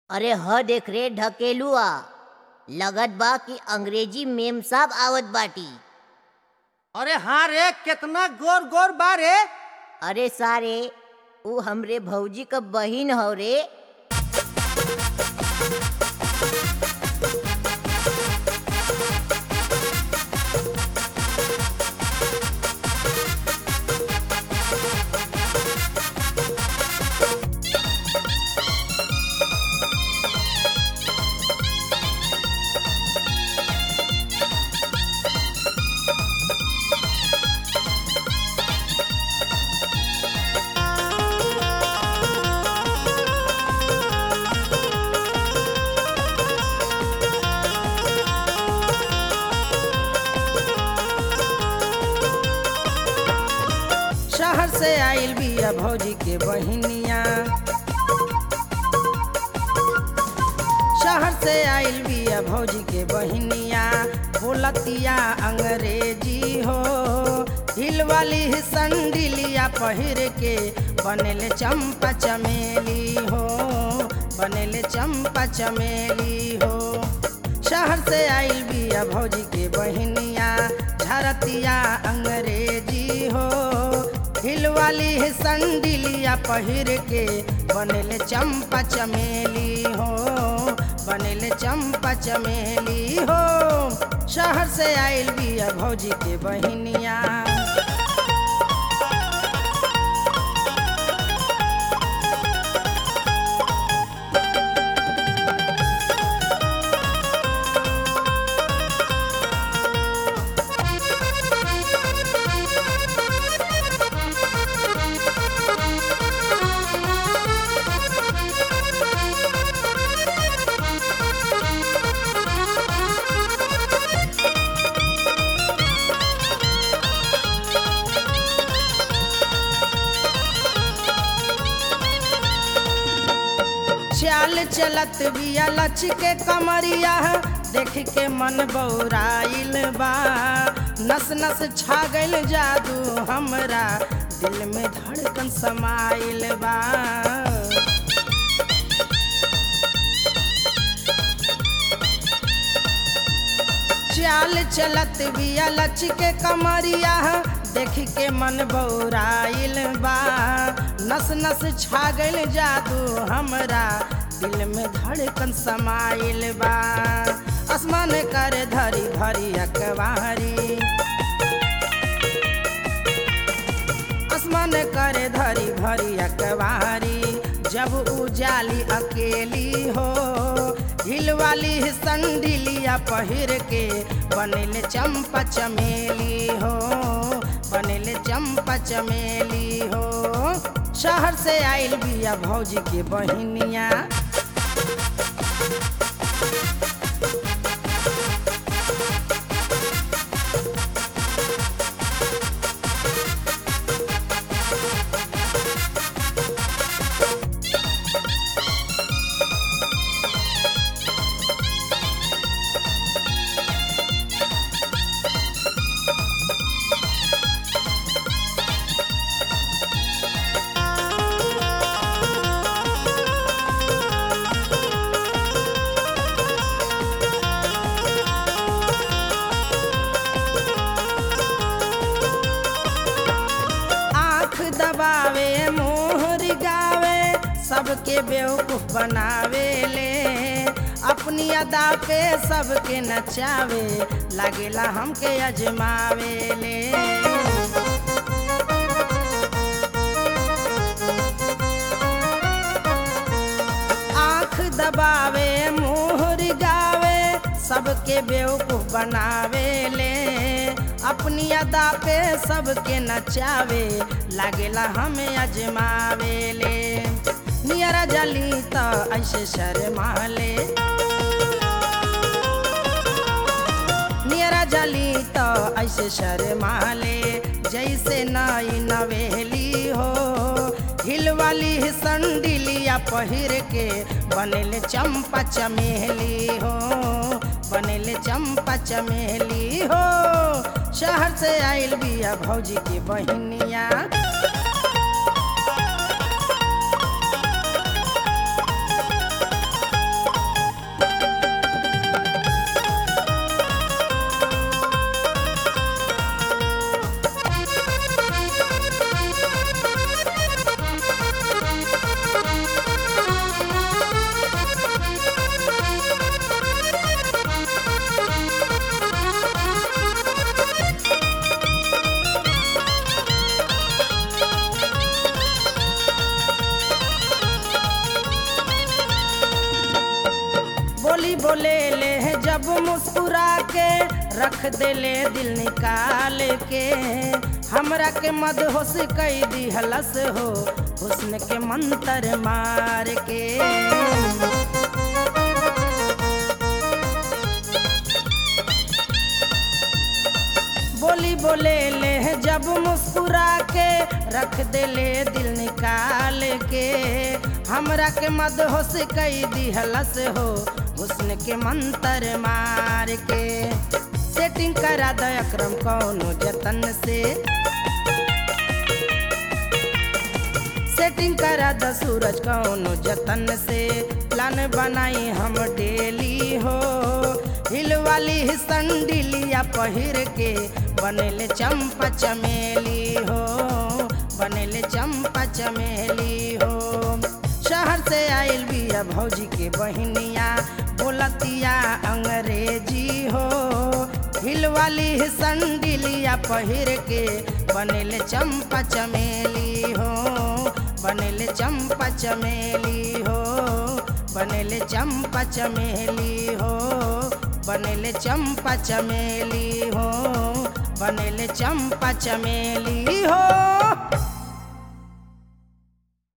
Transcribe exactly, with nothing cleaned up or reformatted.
अरे ह देख रे ढकेलुआ, लगत बा कि अंग्रेजी मेम साहब आवत बाटी। अरे हाँ रे, कितना गोर गोर बा रे। अरे सारे ऊ हमरे भौजी क बहिन हौ रे। शहर से आइल बिया भौजी के बहिनिया, शहर से आइल बिया भौजी के बहिनिया, बोलतिया अंग्रेजी हो। हिल वाली संडिलिया पहिर के बनेले चंपा चमेली हो, बनेले चंपा चमेली हो। शहर से आइल बिया भौजी के बहिनिया, झरतिया अंग्रेजी हो। हिल वाली संडिलिया पहिर के बनेले चंपा चमेली हो, बनेले चंपा चमेली हो। शहर से आइल बिया भौजी के बहिनिया। चाल चलत बिया लच के कमरिया, देख के मन बौराइल बा। नस नस छा गइल जादू हमरा, दिल में धड़कन समाइल बा। चाल चलत बिया लच के कमरिया, देख के मन बौराइल बा। नस नस छा गइल जादू हमरा, दिल में धड़कन समाइल बा। आसमान कर धरी धरी अकवारी, आसमान कर धरी धरी अकवारी, जब उजाली अकेली हो। हिल वाली संडिलिया पहिर के बनेले चंपा चमेली हो, बनेले चंपा चमेली हो। शहर से आइल बिया भौजी के बहिनिया। दबावे मोहर गावे, सबके बेवकूफ बनावे ले। अपनी अदा पे सबके नचावे, लागेला हमके अजमावे ले। आँख दबावे मोहर गावे, सबके बेवकूफ बनावे ले। अपनी अदा पे सबके नचावे, लागेला हमें अजमावे ले। नियरा जली तो ऐसे शर्माले, नियरा जली तो ऐसे शर्माले, जैसे नई नवेली हो। हिल वाली संडिलिया पहिर के बनेले चंपा चमेली हो, बनेले चंपा चमेली हो। शहर से आइल बिया भौजी की बहिनिया। बोले ले जब मुस्कुरा के रख देले दिल निकाल के हमरा के मदहोश कई दिहलस हो हुस्न के मंतर मार के बोली बोले ले जब मुस्कुरा के रख देले दिल निकाल के हमरा के मदहोश कई दिहलस हो हुस्न के मंतर मार के सेटिंग करा द अकरम कौनो जतन से सेटिंग करा द सूरज कौनो जतन से प्लान बनाई हम डेली हो हिल वाली संडिलिया पहिर के बनेले चंपा चमेली हो बनेले चंपा चमेली हो शहर से आइल बिया भौजी के बहिनिया बोलतिया अंग्रेजी हो हिल वाली संडिलिया पहिर के बनेले चंपा चमेली हो बनेले चंपा चमेली हो बनेले चंपा चमेली हो बनेले चंपा चमेली हो बनेले चंपा चमेली हो।